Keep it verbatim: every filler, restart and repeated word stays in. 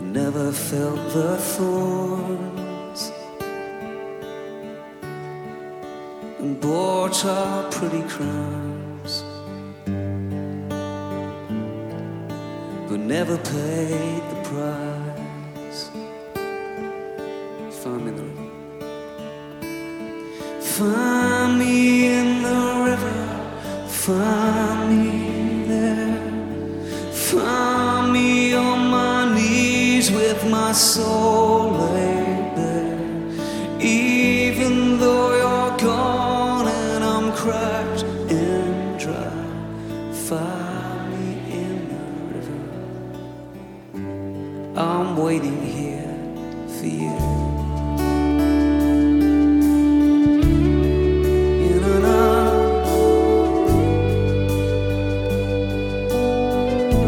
never felt the thorns, and bought our pretty crowns, but never paid the price. Find me in the river. Find me in the river. Find me there. Find me on my knees with my soul laid bare. Even though you're gone and I'm cracked and dry, find me in the river. I'm waiting here for you.